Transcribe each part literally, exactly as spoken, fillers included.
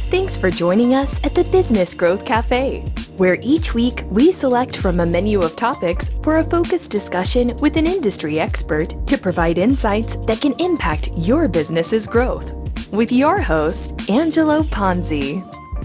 Thanks for joining us at the Business Growth Cafe, where each week we select from a menu of topics for a focused discussion with an industry expert to provide insights that can impact your business's growth. With your host, Angelo Ponzi.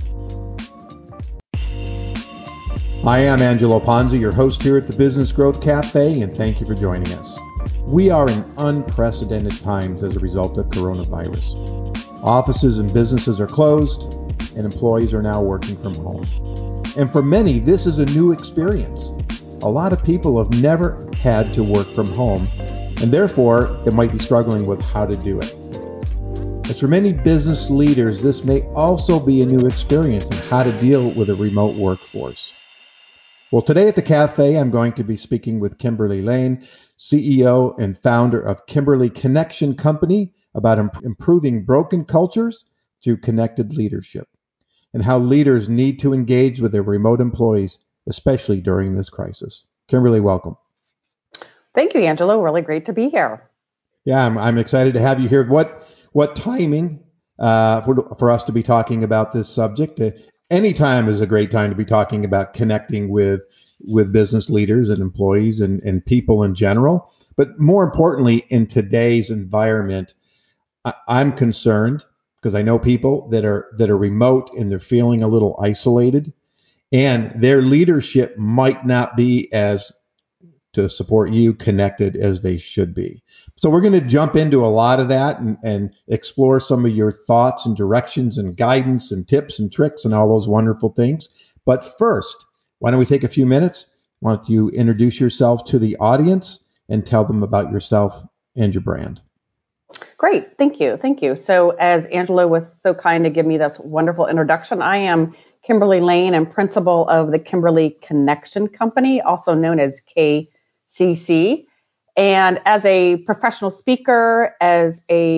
Hi, I'm Angelo Ponzi, your host here at the Business Growth Cafe, and thank you for joining us. We are in unprecedented times as a result of coronavirus. Offices and businesses are closed, and employees are now working from home. And for many, this is a new experience. A lot of people have never had to work from home, and therefore, they might be struggling with how to do it. As for many business leaders, this may also be a new experience in how to deal with a remote workforce. Well, today at the cafe, I'm going to be speaking with Kimberly Lane, C E O and founder of Kimberly Connection Company, about imp- improving broken cultures through connected leadership, and how leaders need to engage with their remote employees, especially during this crisis. Kimberly, welcome. Thank you, Angelo. Really great to be here. Yeah, I'm, I'm excited to have you here. What what timing uh, for, for us to be talking about this subject? Uh, any time is a great time to be talking about connecting with with business leaders and employees and, and people in general. But more importantly, in today's environment, I, I'm concerned because I know people that are that are remote and they're feeling a little isolated, and their leadership might not be as to support you connected as they should be. So we're going to jump into a lot of that and, and explore some of your thoughts and directions and guidance and tips and tricks and all those wonderful things. But first, why don't we take a few minutes? Why don't you introduce yourself to the audience and tell them about yourself and your brand? Great. Thank you. Thank you. So as Angelo was so kind to give me this wonderful introduction, I am Kimberly Lane and principal of the Kimberly Connection Company, also known as K C C. And as a professional speaker, as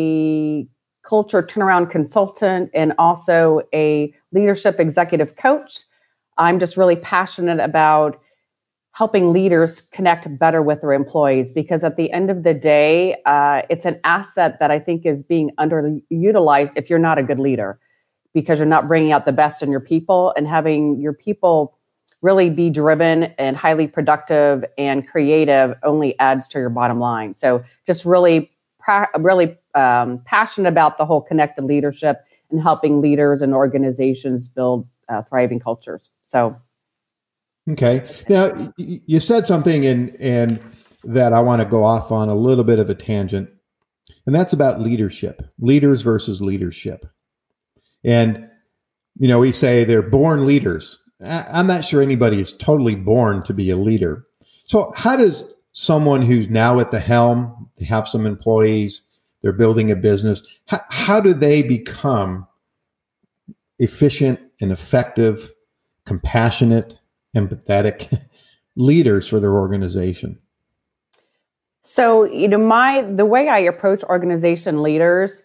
a culture turnaround consultant, and also a leadership executive coach, I'm just really passionate about helping leaders connect better with their employees, because at the end of the day, uh, it's an asset that I think is being underutilized if you're not a good leader, because you're not bringing out the best in your people, and having your people really be driven and highly productive and creative only adds to your bottom line. So just really, really um, passionate about the whole connected leadership and helping leaders and organizations build uh, thriving cultures. So. Okay. Now, you said something in, in that I want to go off on a little bit of a tangent, and that's about leadership, leaders versus leadership. And, you know, we say they're born leaders. I'm not sure anybody is totally born to be a leader. So how does someone who's now at the helm, they have some employees, they're building a business, how, how do they become efficient and effective, compassionate, empathetic leaders for their organization? So, you know, my the way I approach organization leaders,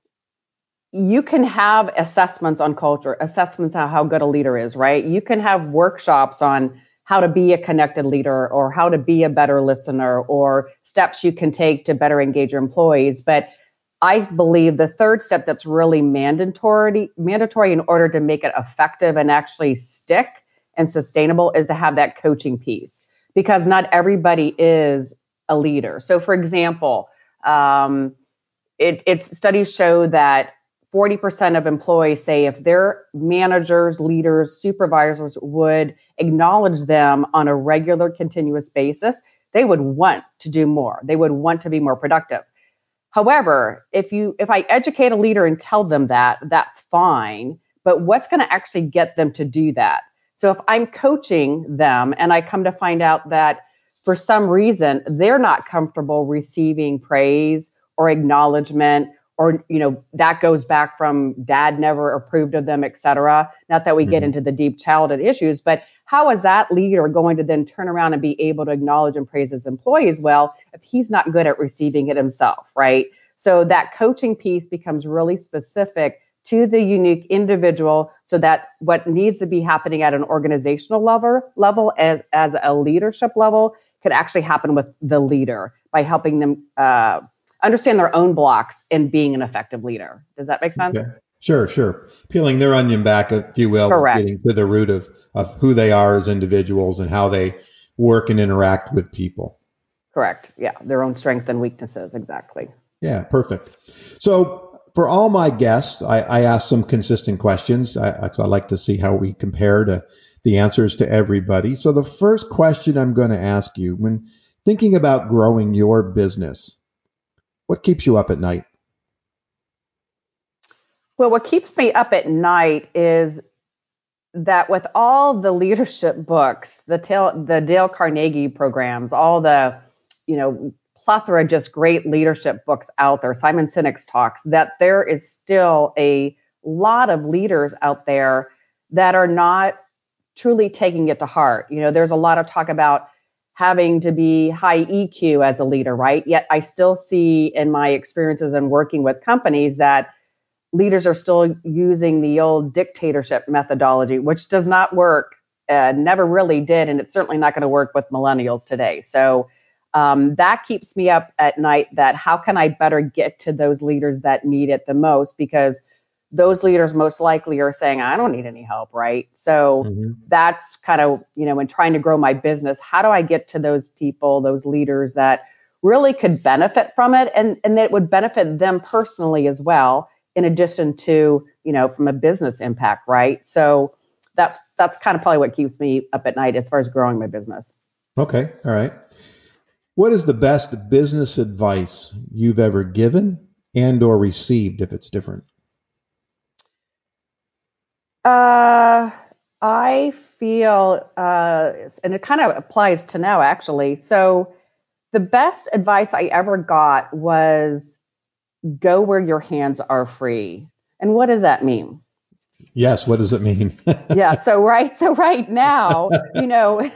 you can have assessments on culture, assessments on how good a leader is, right? You can have workshops on how to be a connected leader or how to be a better listener or steps you can take to better engage your employees. But I believe the third step that's really mandatory, mandatory in order to make it effective and actually stick and sustainable is to have that coaching piece, because not everybody is a leader. So for example, um, it, it studies show that forty percent of employees say if their managers, leaders, supervisors would acknowledge them on a regular, continuous basis, they would want to do more. They would want to be more productive. However, if you if I educate a leader and tell them that, that's fine. But what's going to actually get them to do that? So if I'm coaching them and I come to find out that for some reason they're not comfortable receiving praise or acknowledgement, or, you know, that goes back from dad never approved of them, et cetera. Not that we mm-hmm. get into the deep childhood issues, but how is that leader going to then turn around and be able to acknowledge and praise his employees well if he's not good at receiving it himself, right? So that coaching piece becomes really specific to the unique individual, so that what needs to be happening at an organizational level, level as, as a leadership level could actually happen with the leader by helping them uh, understand their own blocks in being an effective leader. Does that make sense? Okay. Sure, sure. Peeling their onion back, if you will, Correct. getting to the root of, of who they are as individuals and how they work and interact with people. Correct. Yeah. Their own strengths and weaknesses. Exactly. Yeah, perfect. So for all my guests, I, I ask some consistent questions. I, I I like to see how we compare to the answers to everybody. So the first question I'm going to ask you, when thinking about growing your business, what keeps you up at night? Well, what keeps me up at night is that with all the leadership books, the Dale, the Dale Carnegie programs, all the, you know, plethora of just great leadership books out there, Simon Sinek's talks, that there is still a lot of leaders out there that are not truly taking it to heart. You know, there's a lot of talk about having to be high E Q as a leader, right? Yet I still see in my experiences and working with companies that leaders are still using the old dictatorship methodology, which does not work, uh, never really did, and it's certainly not going to work with millennials today. So um, that keeps me up at night, that how can I better get to those leaders that need it the most? Because those leaders most likely are saying, I don't need any help, right? So Hmm. that's kind of, you know, when trying to grow my business, how do I get to those people, those leaders that really could benefit from it, and, and that would benefit them personally as well, in addition to, you know, from a business impact, right? So that's that's kind of probably what keeps me up at night as far as growing my business. Okay, all right. What is the best business advice you've ever given and or received if it's different? Uh, I feel, uh, and it kind of applies to now actually. So the best advice I ever got was go where your hands are free. And what does that mean? Yes, what does it mean? Yeah. So right. So right now, you know,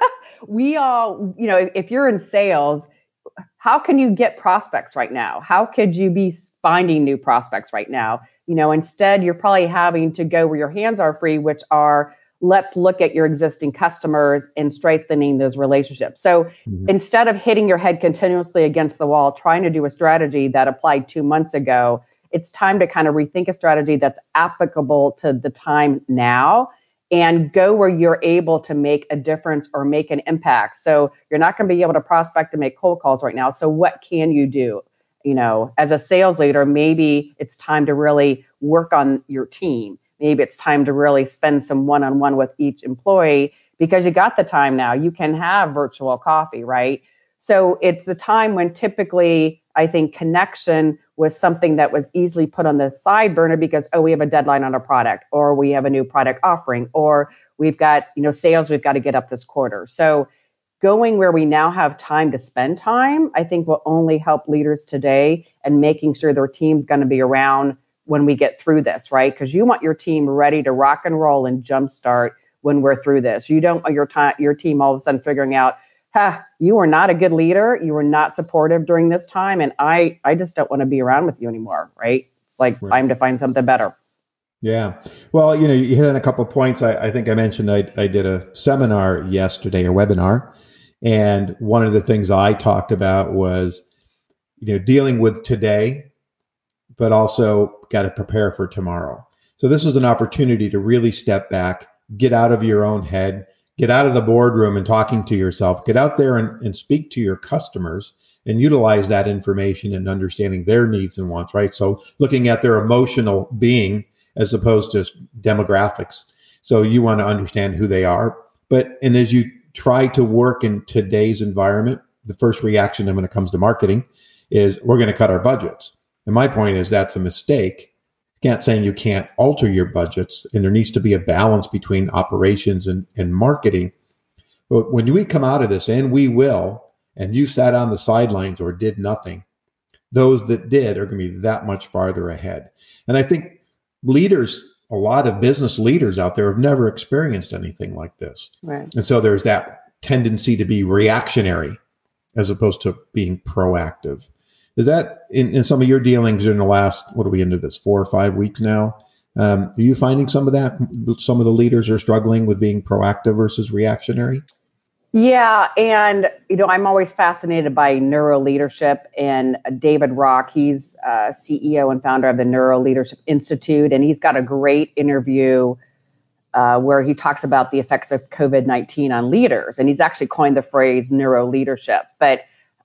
we all, you know, if you're in sales, how can you get prospects right now? How could you be finding new prospects right now? You know, instead, you're probably having to go where your hands are free, which are, let's look at your existing customers and strengthening those relationships. So Mhm. instead of hitting your head continuously against the wall, trying to do a strategy that applied two months ago, it's time to kind of rethink a strategy that's applicable to the time now and go where you're able to make a difference or make an impact. So you're not going to be able to prospect and make cold calls right now. So what can you do? You know, as a sales leader, maybe it's time to really work on your team. Maybe it's time to really spend some one-on-one with each employee because you got the time now. You can have virtual coffee, right? So it's the time when typically I think connection was something that was easily put on the side burner because, oh, we have a deadline on a product, or we have a new product offering, or we've got, you know, sales we've got to get up this quarter. So going where we now have time to spend time, I think will only help leaders today and making sure their team's going to be around when we get through this, right? Because you want your team ready to rock and roll and jumpstart when we're through this. You don't want your time, your team all of a sudden figuring out, huh, you are not a good leader. You were not supportive during this time. And I, I just don't want to be around with you anymore, right? It's like Right. time to find something better. Yeah. Well, you know, you hit on a couple of points. I, I think I mentioned I, I did a seminar yesterday, a webinar, and one of the things I talked about was, you know, dealing with today, but also got to prepare for tomorrow. So this was an opportunity to really step back, get out of your own head, get out of the boardroom and talking to yourself, get out there and, and speak to your customers and utilize that information and understanding their needs and wants, right? So looking at their emotional being as opposed to demographics. So you want to understand who they are. But, and as you try to work in today's environment, the first reaction when it comes to marketing is we're going to cut our budgets. And my point is that's a mistake. You can't say you can't alter your budgets, and there needs to be a balance between operations and, and marketing. But when we come out of this, and we will, and you sat on the sidelines or did nothing, those that did are going to be that much farther ahead. And I think leaders, a lot of business leaders out there have never experienced anything like this. Right. And so there's that tendency to be reactionary as opposed to being proactive. Is that in, in some of your dealings in the last, what are we into this, four or five weeks now? Um, are you finding some of that? Some of the leaders are struggling with being proactive versus reactionary? Yeah, and you know, I'm always fascinated by neuro leadership. And David Rock, he's uh, C E O and founder of the Neuro Leadership Institute, and he's got a great interview uh, where he talks about the effects of COVID nineteen on leaders, and he's actually coined the phrase neuro leadership. But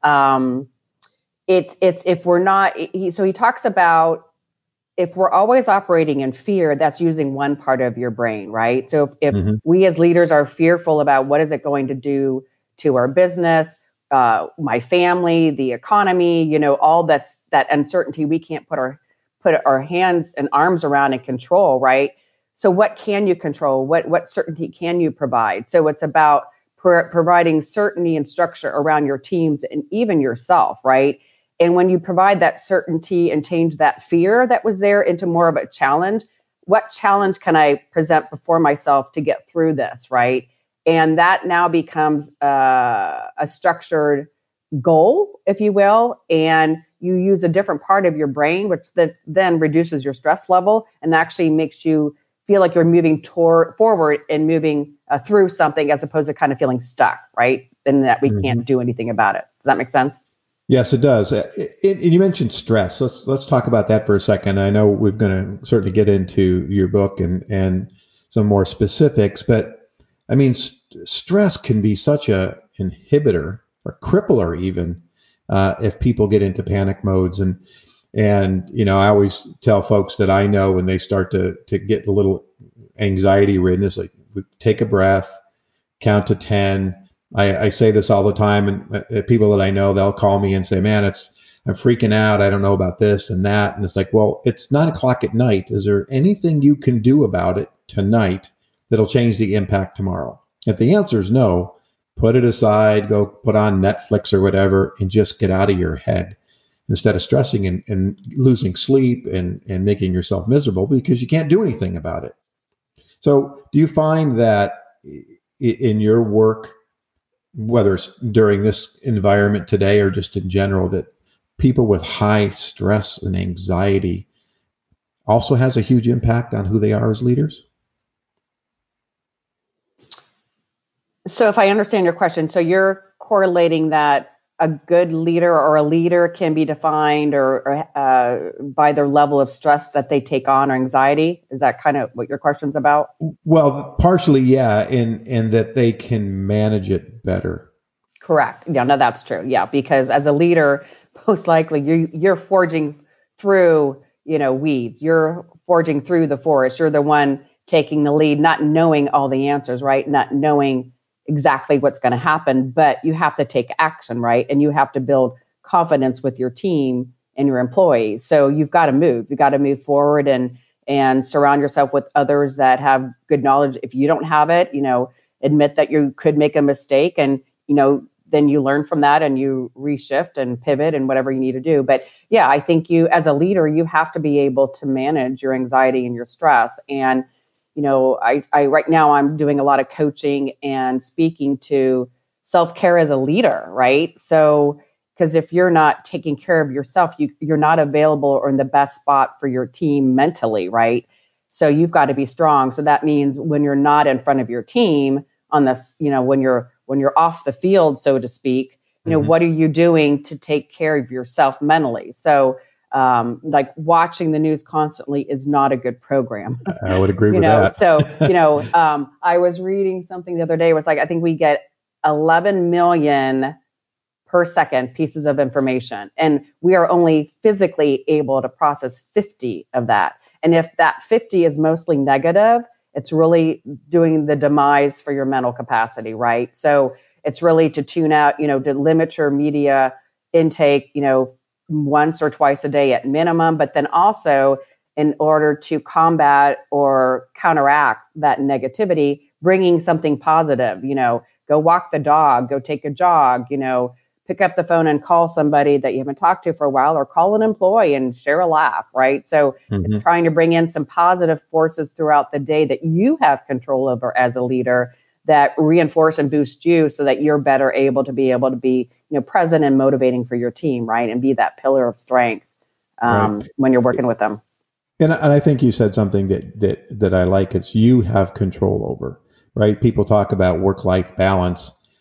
um, it's it's if we're not, he, so he talks about if we're always operating in fear, that's using one part of your brain, right? So if, if Mm-hmm. we as leaders are fearful about what is it going to do to our business, uh, my family, the economy, you know, all that's that uncertainty we can't put our put our hands and arms around and control, right? So what can you control? What what certainty can you provide? So it's about pro- providing certainty and structure around your teams and even yourself, right? And when you provide that certainty and change that fear that was there into more of a challenge, what challenge can I present before myself to get through this, right? And that now becomes uh, a structured goal, if you will, and you use a different part of your brain, which that then reduces your stress level and actually makes you feel like you're moving toward forward and moving uh, through something as opposed to kind of feeling stuck, right? And that we Mm-hmm. can't do anything about it. Does that make sense? Yes, it does. Uh, it- it- and you mentioned stress. Let's let's talk about that for a second. I know we're going to certainly get into your book and and some more specifics, but I mean, st- stress can be such a inhibitor or crippler even uh, if people get into panic modes. And and you know, I always tell folks that I know when they start to to get a little anxiety ridden, it's like take a breath, count to ten. I, I say this all the time, and uh, people that I know, they'll call me and say, man, it's, I'm freaking out. I don't know about this and that. And it's like, well, it's nine o'clock at night. Is there anything you can do about it tonight that'll change the impact tomorrow? If the answer is no, put it aside, go put on Netflix or whatever, and just get out of your head instead of stressing and, and losing sleep and, and making yourself miserable because you can't do anything about it. So do you find that in your work, whether it's during this environment today or just in general, that people with high stress and anxiety also has a huge impact on who they are as leaders? So if I understand your question, so you're correlating that a good leader or a leader can be defined or, or uh, by their level of stress that they take on or anxiety. Is that kind of what your question's about? Well, partially, yeah, and and that they can manage it better. Correct. Yeah, no, that's true. Yeah, because as a leader, most likely you you're forging through, you know, weeds. You're forging through the forest. You're the one taking the lead, not knowing all the answers, right? Not knowing exactly what's going to happen, but you have to take action, right? And you have to build confidence with your team and your employees. So you've got to move. You've got to move forward and and surround yourself with others that have good knowledge. If you don't have it, you know, admit that you could make a mistake and you know, then you learn from that and you reshift and pivot and whatever you need to do. But yeah, I think you, as a leader, you have to be able to manage your anxiety and your stress. And, you know, I, I right now I'm doing a lot of coaching and speaking to self-care as a leader, right? So, because if you're not taking care of yourself, you, you're not available or in the best spot for your team mentally, right? So you've got to be strong. So that means when you're not in front of your team on this, you know, when you're when you're off the field, so to speak, you know, Mm-hmm. what are you doing to take care of yourself mentally? So, um, like watching the news constantly is not a good program, I would agree you with know. that. So, you know, um, I was reading something the other day. It was like I think we get eleven million per second pieces of information, and we are only physically able to process fifty of that. And if that fifty is mostly negative, it's really doing the demise for your mental capacity, right? So it's really to tune out, you know, to limit your media intake, you know, once or twice a day at minimum, but then also in order to combat or counteract that negativity, bringing something positive, you know, go walk the dog, go take a jog, you know, pick up the phone and call somebody that you haven't talked to for a while or call an employee and share a laugh, right? So it's Mm-hmm. trying to bring in some positive forces throughout the day that you have control over as a leader that reinforce and boost you so that you're better able to be able to be, you know, present and motivating for your team, right? And be that pillar of strength um, Right. when you're working with them. And, and I think you said something that, that, that I like. It's you have control over, right? People talk about work-life balance.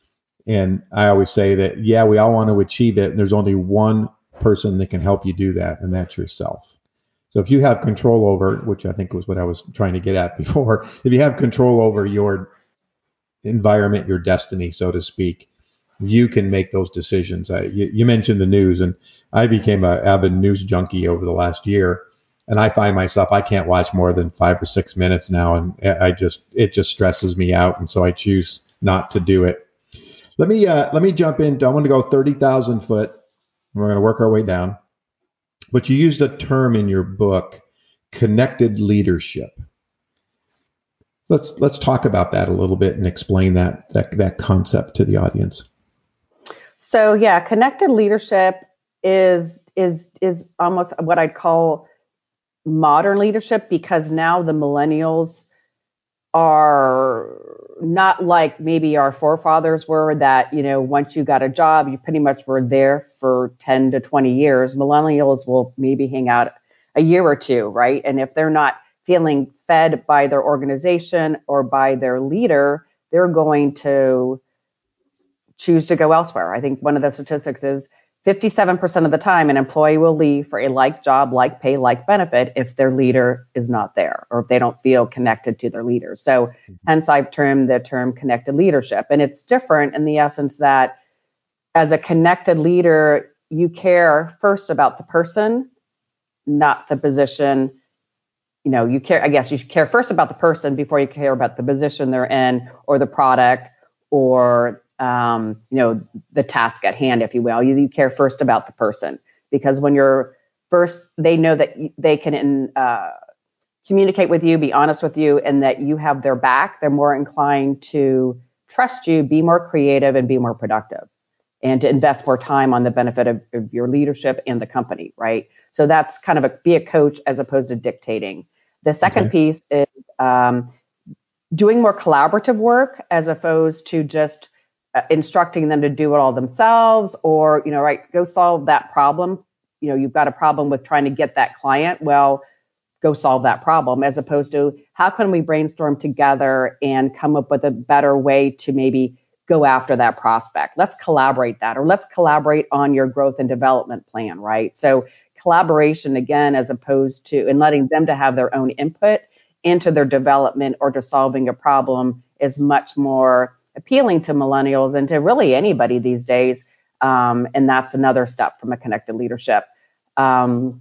And I always say that, yeah, we all want to achieve it. And there's only one person that can help you do that, and that's yourself. So if you have control over, which I think was what I was trying to get at before, if you have control over your environment, your destiny, so to speak, you can make those decisions. I, you, you mentioned the news, and I became an avid news junkie over the last year. And I find myself, I can't watch more than five or six minutes now. And I just, it just stresses me out. And so I choose not to do it. Let me, uh, let me jump in. I want to go thirty thousand foot. We're going to work our way down. But you used a term in your book, connected leadership. Let's, let's talk about that a little bit and explain that, that, that concept to the audience. So yeah, connected leadership is, is, is almost what I'd call modern leadership, because now the millennials are not like maybe our forefathers were, that, you know, once you got a job, you pretty much were there for ten to twenty years. Millennials will maybe hang out a year or two, right? And if they're not feeling fed by their organization or by their leader, they're going to choose to go elsewhere. I think one of the statistics is fifty-seven percent of the time, an employee will leave for a like job, like pay, like benefit if their leader is not there, or if they don't feel connected to their leader. So hence I've termed the term connected leadership. And it's different in the essence that as a connected leader, you care first about the person, not the position. You know, you care, I guess you should care first about the person before you care about the position they're in, or the product, or Um, you know, the task at hand, if you will. You, you care first about the person, because when you're first, they know that they can uh, communicate with you, be honest with you, and that you have their back. They're more inclined to trust you, be more creative, and be more productive, and to invest more time on the benefit of, of your leadership and the company, right? So that's kind of a, be a coach as opposed to dictating. The second Okay. piece is um, doing more collaborative work as opposed to just Uh, instructing them to do it all themselves, or, you know, right, go solve that problem. You know, you've got a problem with trying to get that client. Well, go solve that problem, as opposed to how can we brainstorm together and come up with a better way to maybe go after that prospect. Let's collaborate that, or let's collaborate on your growth and development plan, right? So collaboration again, as opposed to, and letting them to have their own input into their development or to solving a problem, is much more appealing to millennials and to really anybody these days. Um, and that's another step from a connected leadership. Um,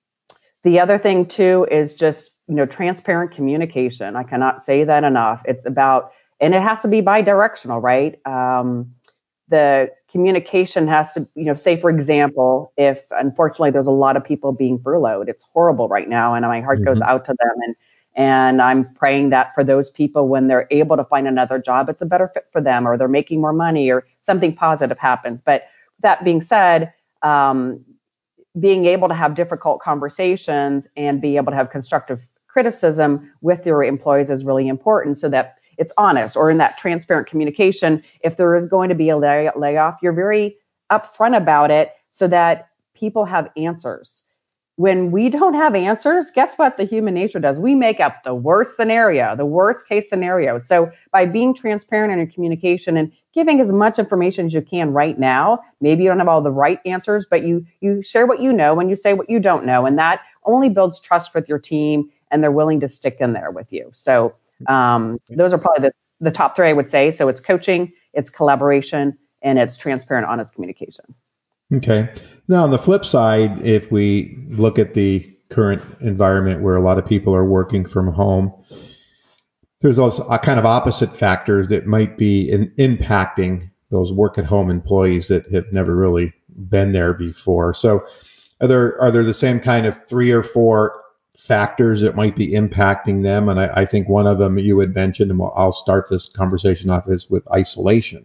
the other thing too is just, you know, transparent communication. I cannot say that enough. It's about, and it has to be bi-directional, right? Um, the communication has to, you know, say, for example, if unfortunately there's a lot of people being furloughed, it's horrible right now, and my heart mm-hmm. goes out to them. And And I'm praying that for those people, when they're able to find another job, it's a better fit for them, or they're making more money, or something positive happens. But that being said, um, being able to have difficult conversations and be able to have constructive criticism with your employees is really important, so that it's honest, or in that transparent communication. If there is going to be a lay- layoff, you're very upfront about it so that people have answers. When we don't have answers, guess what the human nature does? We make up the worst scenario, the worst case scenario. So by being transparent in your communication and giving as much information as you can right now, maybe you don't have all the right answers, but you you share what you know and you say what you don't know. And that only builds trust with your team, and they're willing to stick in there with you. So um, those are probably the, the top three I would say. So it's coaching, it's collaboration, and it's transparent, honest communication. Okay. Now, on the flip side, if we look at the current environment where a lot of people are working from home, there's also a kind of opposite factors that might be in, impacting those work at home employees that have never really been there before. So are there, are there the same kind of three or four factors that might be impacting them? And I, I think one of them you had mentioned, and I'll start this conversation off, is with isolation.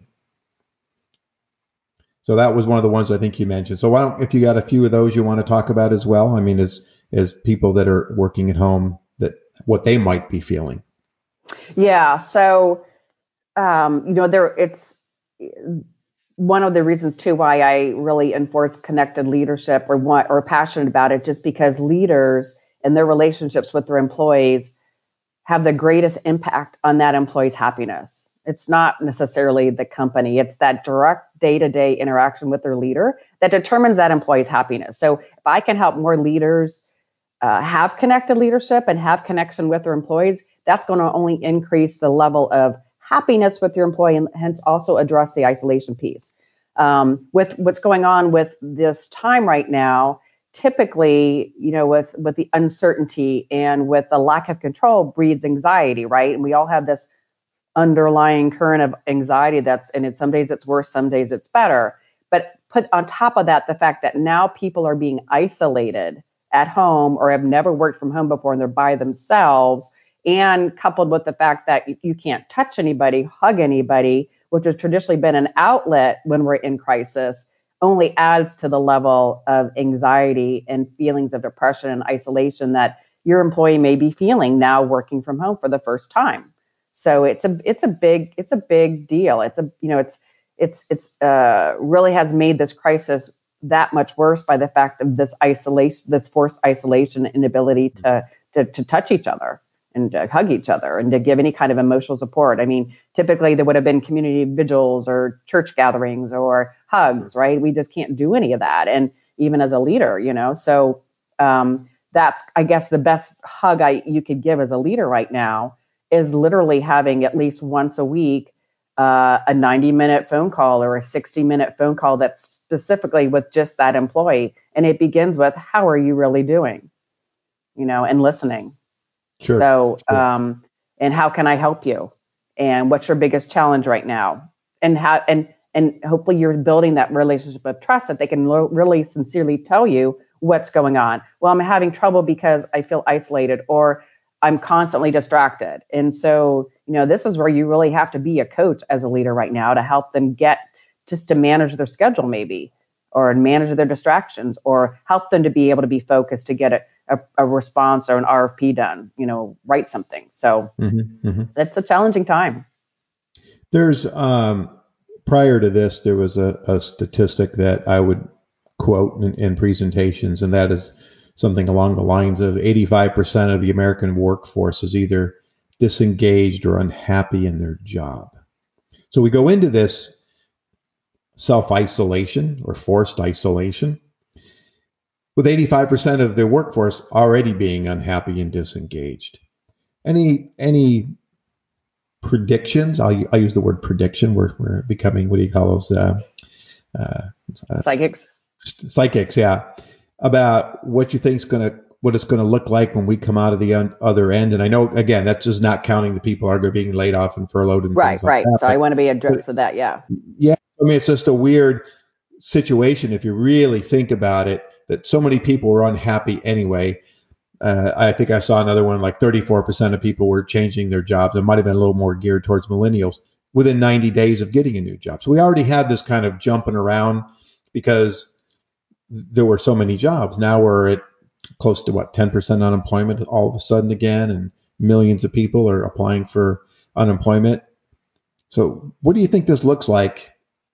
So that was one of the ones I think you mentioned. So why don't, if you got a few of those you want to talk about as well, I mean, as as people that are working at home, that what they might be feeling. Yeah. So, um, you know, there it's one of the reasons too why I really enforce connected leadership, or want or passionate about it, just because leaders and their relationships with their employees have the greatest impact on that employee's happiness. It's not necessarily the company. It's that direct day-to-day interaction with their leader that determines that employee's happiness. So if I can help more leaders uh, have connected leadership and have connection with their employees, that's going to only increase the level of happiness with your employee and hence also address the isolation piece. Um, with what's going on with this time right now, typically, you know, with, with the uncertainty and with the lack of control breeds anxiety, right? And we all have this underlying current of anxiety that's, and it's some days it's worse, some days it's better. But put on top of that, the fact that now people are being isolated at home or have never worked from home before and they're by themselves, and coupled with the fact that you, you can't touch anybody, hug anybody, which has traditionally been an outlet when we're in crisis, only adds to the level of anxiety and feelings of depression and isolation that your employee may be feeling now working from home for the first time. So it's a it's a big it's a big deal. It's a you know it's it's it's uh, really has made this crisis that much worse by the fact of this isolation, this forced isolation, inability to to, to touch each other and to hug each other and to give any kind of emotional support. I mean, typically there would have been community vigils or church gatherings or hugs, right? We just can't do any of that. And even as a leader, you know, so um, that's, I guess, the best hug I you could give as a leader right now is literally having at least once a week uh, a ninety minute phone call or a sixty minute phone call that's specifically with just that employee. And it begins with, how are you really doing? You know, and listening. Sure. So, sure. um, and how can I help you? And what's your biggest challenge right now? And how, and, and hopefully you're building that relationship of trust that they can lo- really sincerely tell you what's going on. Well, I'm having trouble because I feel isolated or I'm constantly distracted. And so, you know, this is where you really have to be a coach as a leader right now to help them get just to manage their schedule maybe, or manage their distractions, or help them to be able to be focused to get a, a, a response or an R F P done, you know, write something. So mm-hmm, mm-hmm. It's, it's a challenging time. There's, um, prior to this, there was a, a statistic that I would quote in, in presentations, and that is something along the lines of eighty-five percent of the American workforce is either disengaged or unhappy in their job. So we go into this self-isolation or forced isolation with eighty-five percent of their workforce already being unhappy and disengaged. Any any predictions? I'll, I'll use the word prediction. We're, we're becoming, what do you call those? Uh, uh, Psychics. Psychics, yeah. About what you think is going to, what it's going to look like when we come out of the un- other end. And I know, again, that's just not counting the people who are being laid off and furloughed and right, things like right. that. So but, I want to be addressed with that. Yeah. Yeah. I mean, it's just a weird situation if you really think about it, that so many people were unhappy anyway. Uh, I think I saw another one, like thirty-four percent of people were changing their jobs. It might have been a little more geared towards millennials within ninety days of getting a new job. So we already had this kind of jumping around because there were so many jobs. Now we're at close to what, ten percent unemployment all of a sudden again, and millions of people are applying for unemployment. So what do you think this looks like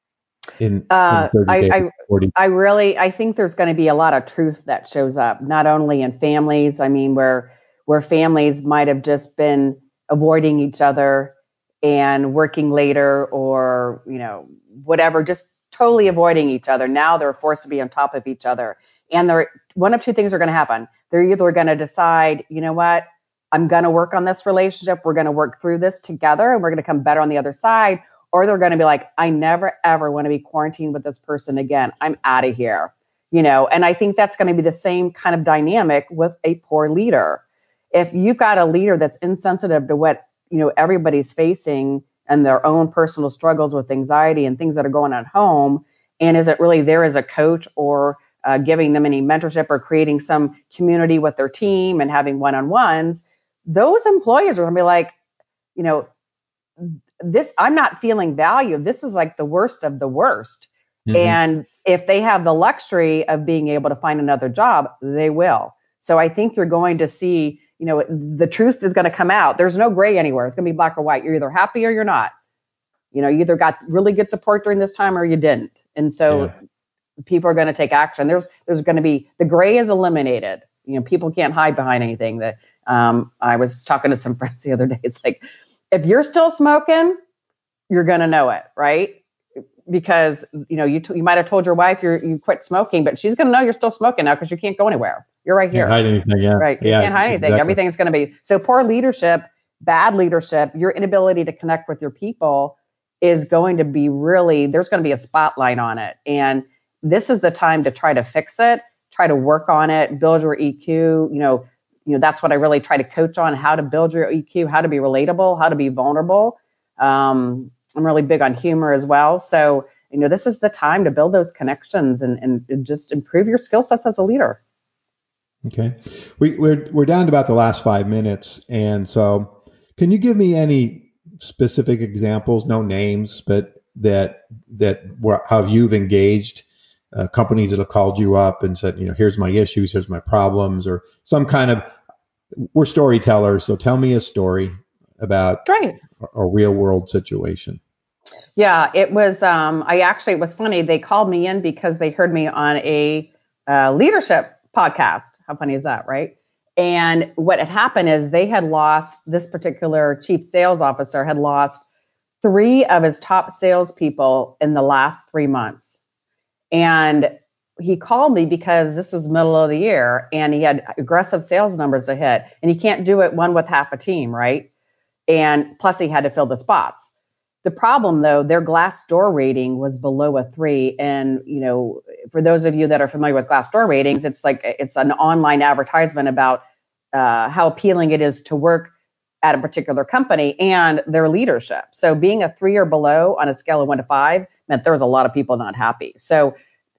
in, uh, in thirty I, days, I, forty? I really, I think there's going to be a lot of truth that shows up, not only in families. I mean, where, where families might have just been avoiding each other and working later or, you know, whatever, just totally avoiding each other. Now they're forced to be on top of each other. And they're, one of two things are going to happen. They're either going to decide, you know what, I'm going to work on this relationship. We're going to work through this together and we're going to come better on the other side. Or they're going to be like, I never, ever want to be quarantined with this person again. I'm out of here. You know, and I think that's going to be the same kind of dynamic with a poor leader. If you've got a leader that's insensitive to what, you know, everybody's facing and their own personal struggles with anxiety and things that are going on at home, and isn't really there as a coach or uh, giving them any mentorship or creating some community with their team and having one-on-ones, those employers are going to be like, you know, this, I'm not feeling value. This is like the worst of the worst. Mm-hmm. And if they have the luxury of being able to find another job, they will. So I think you're going to see, you know, the truth is going to come out. There's no gray anywhere. It's going to be black or white. You're either happy or you're not. You know, you either got really good support during this time or you didn't. And so yeah. people are going to take action. There's, there's going to be, the gray is eliminated. You know, people can't hide behind anything. That um, I was talking to some friends the other day. It's like, if you're still smoking, you're going to know it, right? Because, you know, you t- you might have told your wife you're, you quit smoking, but she's going to know you're still smoking now because you can't go anywhere. You're right here. Can't hide anything, yeah. Right. You yeah, can't hide anything. exactly. Everything's going to be. So poor leadership, bad leadership, your inability to connect with your people is going to be really, there's going to be a spotlight on it. And this is the time to try to fix it, try to work on it, build your E Q. You know, you know, that's what I really try to coach on, how to build your E Q, how to be relatable, how to be vulnerable. Um, I'm really big on humor as well. So, you know, this is the time to build those connections and, and just improve your skill sets as a leader. Okay. We, we're, we're down to about the last five minutes. And so can you give me any specific examples, no names, but that, that were, how you've engaged uh, companies that have called you up and said, you know, here's my issues, here's my problems, or some kind of, we're storytellers. So tell me a story about Great. a, a real world situation. Yeah, it was, um, I actually, it was funny. They called me in because they heard me on a uh, leadership podcast. How funny is that, right? And what had happened is they had lost, this particular chief sales officer had lost three of his top salespeople in the last three months. And he called me because this was middle of the year and he had aggressive sales numbers to hit. And he can't do it one with half a team, right? And plus he had to fill the spots. The problem, though, their Glassdoor rating was below a three. And, you know, for those of you that are familiar with Glassdoor ratings, it's like it's an online advertisement about uh, how appealing it is to work at a particular company and their leadership. So being a three or below on a scale of one to five meant there was a lot of people not happy. So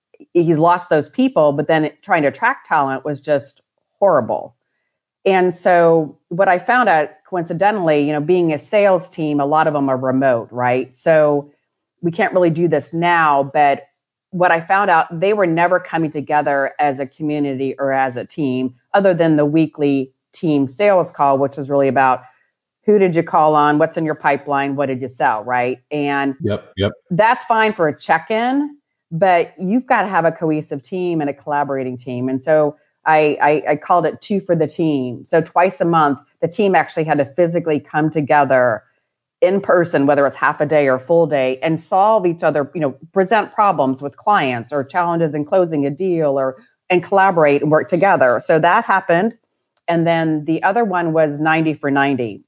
he lost those people, but then trying to attract talent was just horrible. And so what I found out coincidentally, you know, being a sales team, a lot of them are remote, right? So we can't really do this now, but what I found out, they were never coming together as a community or as a team other than the weekly team sales call, which was really about who did you call on? What's in your pipeline? What did you sell? Right. And Yep. Yep. that's fine for a check-in, but you've got to have a cohesive team and a collaborating team. And so I, I, I called it two for the team. So twice a month, the team actually had to physically come together in person, whether it's half a day or full day, and solve each other, you know, present problems with clients or challenges in closing a deal or and collaborate and work together. So that happened. And then the other one was ninety for ninety.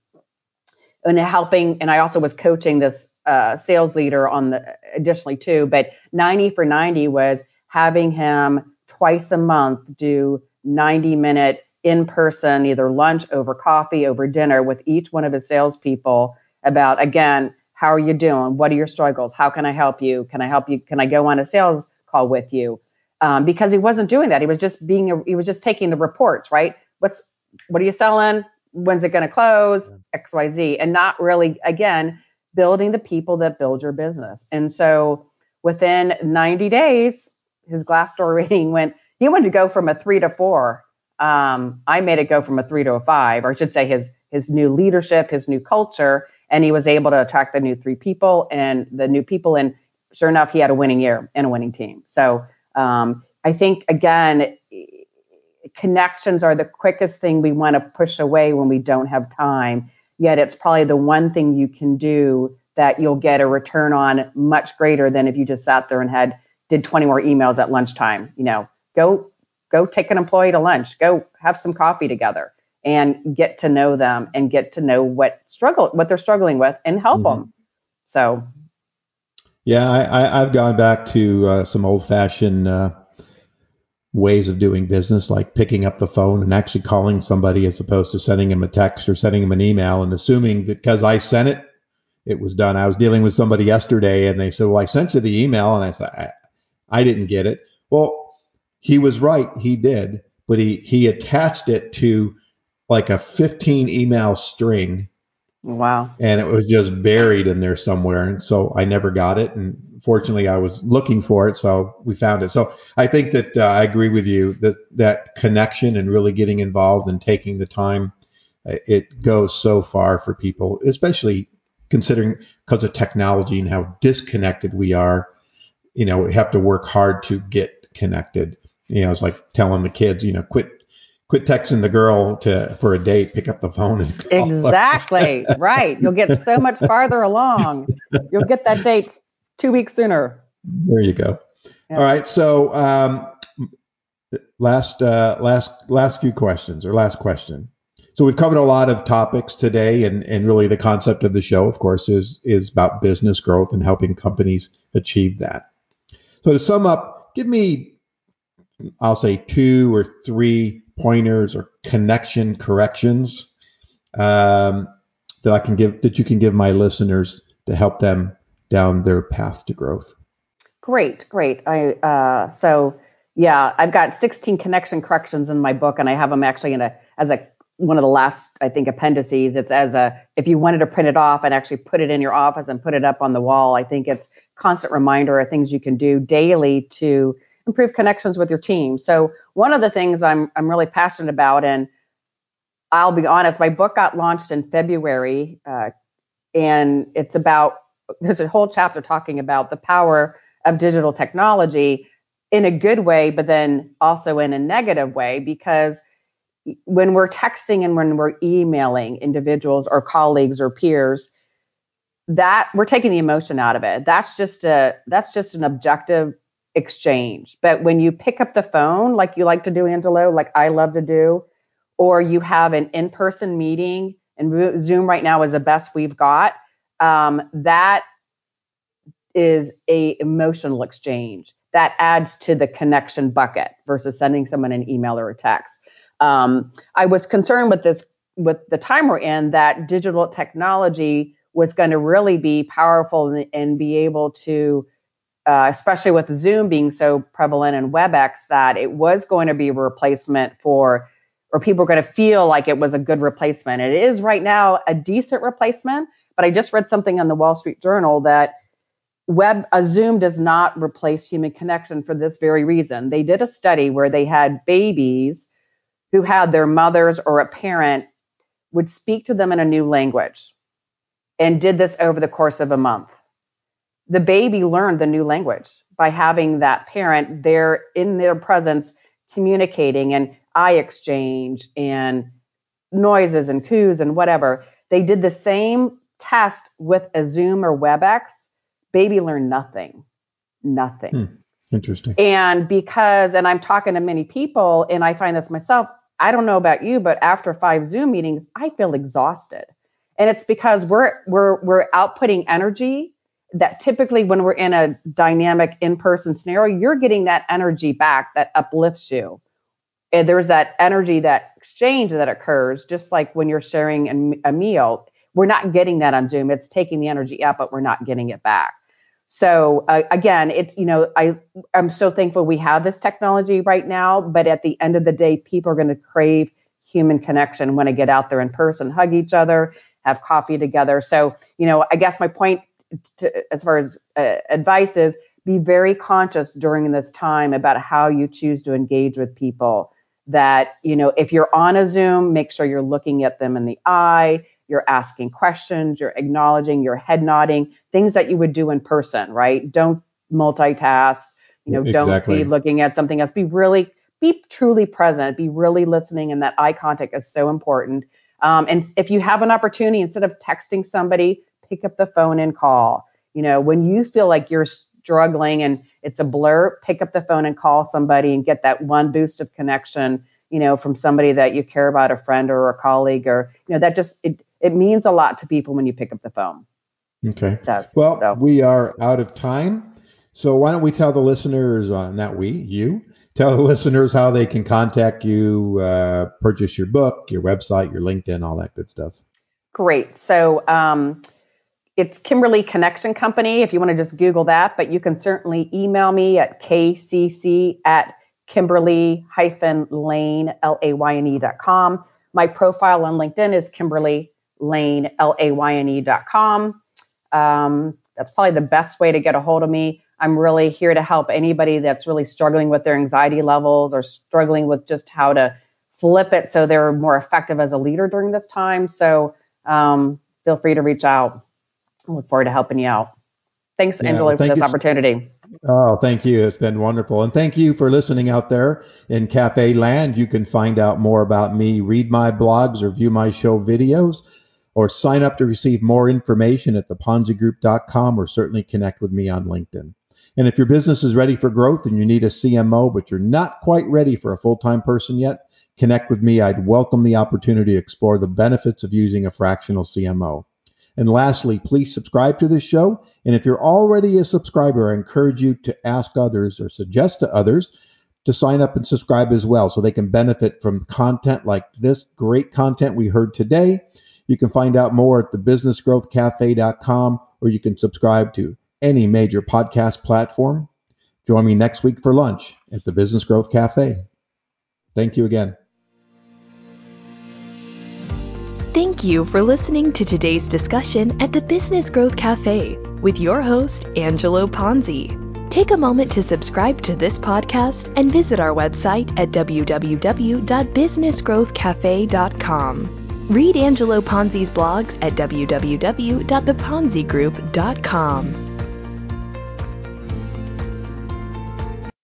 And helping, and I also was coaching this uh, sales leader on the additionally too, but ninety for ninety was having him twice a month do ninety minute in person, either lunch, over coffee, over dinner with each one of his salespeople about, again, how are you doing? What are your struggles? How can I help you? Can I help you? Can I go on a sales call with you? Um, because he wasn't doing that. He was just being, a, he was just taking the reports, right? What's, what are you selling? When's it going to close? X Y Z. And not really, again, building the people that build your business. And so within ninety days, his Glassdoor rating went, he wanted to go from a three to four. Um, I made it go from a three to a five, or I should say his, his new leadership, his new culture. And he was able to attract the new three people and the new people. And sure enough, he had a winning year and a winning team. So um, I think, again, connections are the quickest thing we want to push away when we don't have time. Yet it's probably the one thing you can do that you'll get a return on much greater than if you just sat there and had did twenty more emails at lunchtime. You know, go go take an employee to lunch, go have some coffee together and get to know them and get to know what struggle what they're struggling with and help mm-hmm. them. So yeah, I, I, I've gone back to uh, some old fashioned uh, ways of doing business, like picking up the phone and actually calling somebody as opposed to sending them a text or sending them an email and assuming that because I sent it, it was done. I was dealing with somebody yesterday and they said, well, I sent you the email. And I said, I, I didn't get it. Well, he was right. He did. But he, he attached it to like a fifteen email string. Wow. And it was just buried in there somewhere. And so I never got it. And fortunately, I was looking for it. So we found it. So I think that uh, I agree with you that that connection and really getting involved and taking the time, it goes so far for people, especially considering because of technology and how disconnected we are. You know, we have to work hard to get connected. You know, it's like telling the kids, you know, quit quit texting the girl to for a date, pick up the phone and call her. Exactly. Right. You'll get so much farther along. You'll get that date two weeks sooner. There you go. Yeah. All right. So um, last uh, last last few questions or last question. So we've covered a lot of topics today, and, and really the concept of the show, of course, is is about business growth and helping companies achieve that. So to sum up, give me, I'll say two or three pointers or connection corrections um, that I can give that you can give my listeners to help them down their path to growth. Great, great. I uh, so yeah, I've got sixteen connection corrections in my book, and I have them actually in a as a one of the last, I think, appendices. It's as a, if you wanted to print it off and actually put it in your office and put it up on the wall, I think it's constant reminder of things you can do daily to improve connections with your team. So one of the things I'm I'm really passionate about, and I'll be honest, my book got launched in February, uh, and it's about, there's a whole chapter talking about the power of digital technology in a good way, but then also in a negative way, because when we're texting and when we're emailing individuals or colleagues or peers, that we're taking the emotion out of it. That's just a that's just an objective exchange. But when you pick up the phone, like you like to do, Angelo, like I love to do, or you have an in-person meeting, and Zoom right now is the best we've got, um, that is a emotional exchange that adds to the connection bucket versus sending someone an email or a text. Um, I was concerned with this, with the time we're in, that digital technology was going to really be powerful and, and be able to, uh, especially with Zoom being so prevalent and WebEx, that it was going to be a replacement for, or people are going to feel like it was a good replacement. It is right now a decent replacement, but I just read something on the Wall Street Journal that Web, a Zoom does not replace human connection for this very reason. They did a study where they had babies who had their mothers or a parent would speak to them in a new language, and did this over the course of a month. The baby learned the new language by having that parent there in their presence, communicating and eye exchange and noises and coos and whatever. They did the same test with a Zoom or WebEx. Baby learned nothing, nothing. Hmm. Interesting. And because, and I'm talking to many people, and I find this myself, I don't know about you, but after five Zoom meetings, I feel exhausted. And it's because we're we're we're outputting energy that typically when we're in a dynamic in-person scenario, you're getting that energy back that uplifts you. And there's that energy, that exchange that occurs, just like when you're sharing a, a meal. We're not getting that on Zoom. It's taking the energy up, but we're not getting it back. So uh, again, it's, you know, I, I'm so thankful we have this technology right now, but at the end of the day, people are going to crave human connection when I get out there in person, hug each other, have coffee together. So, you know, I guess my point to, as far as uh, advice is, be very conscious during this time about how you choose to engage with people. That, you know, if you're on a Zoom, make sure you're looking at them in the eye, you're asking questions, you're acknowledging, you're head nodding, things that you would do in person, right? Don't multitask, you know, Exactly. Don't be looking at something else. Be really, be truly present, be really listening. And that eye contact is so important. Um, and if you have an opportunity, instead of texting somebody, pick up the phone and call. You know, when you feel like you're struggling and it's a blur, pick up the phone and call somebody and get that one boost of connection, you know, from somebody that you care about, a friend or a colleague, or, you know, that just, it, it means a lot to people when you pick up the phone. Okay. It does. Well, So. we are out of time. So why don't we tell the listeners, uh, not we, you, tell the listeners how they can contact you, uh, purchase your book, your website, your LinkedIn, all that good stuff. Great. So, um, it's Kimberly Connection Company, if you want to just Google that, but you can certainly email me at kcc at kimberly lane, L A Y N E dot com. My profile on LinkedIn is Kimberly Lane, L A Y N E dot com. Um, that's probably the best way to get a hold of me. I'm really here to help anybody that's really struggling with their anxiety levels or struggling with just how to flip it so they're more effective as a leader during this time. So um, feel free to reach out. I look forward to helping you out. Thanks, Yeah, Angelo, well, for thank this you. opportunity. Oh, thank you. It's been wonderful. And thank you for listening out there in Cafe Land. You can find out more about me, read my blogs, or view my show videos, or sign up to receive more information at the ponzi group dot com, or certainly connect with me on LinkedIn. And if your business is ready for growth and you need a C M O, but you're not quite ready for a full-time person yet, connect with me. I'd welcome the opportunity to explore the benefits of using a fractional C M O. And lastly, please subscribe to this show. And if you're already a subscriber, I encourage you to ask others or suggest to others to sign up and subscribe as well so they can benefit from content like this great content we heard today. You can find out more at the business growth cafe dot com, or you can subscribe to any major podcast platform. Join me next week for lunch at the Business Growth Cafe. Thank you again. Thank you for listening to today's discussion at the Business Growth Cafe with your host, Angelo Ponzi. Take a moment to subscribe to this podcast and visit our website at w w w dot business growth cafe dot com. Read Angelo Ponzi's blogs at w w w dot the ponzi group dot com.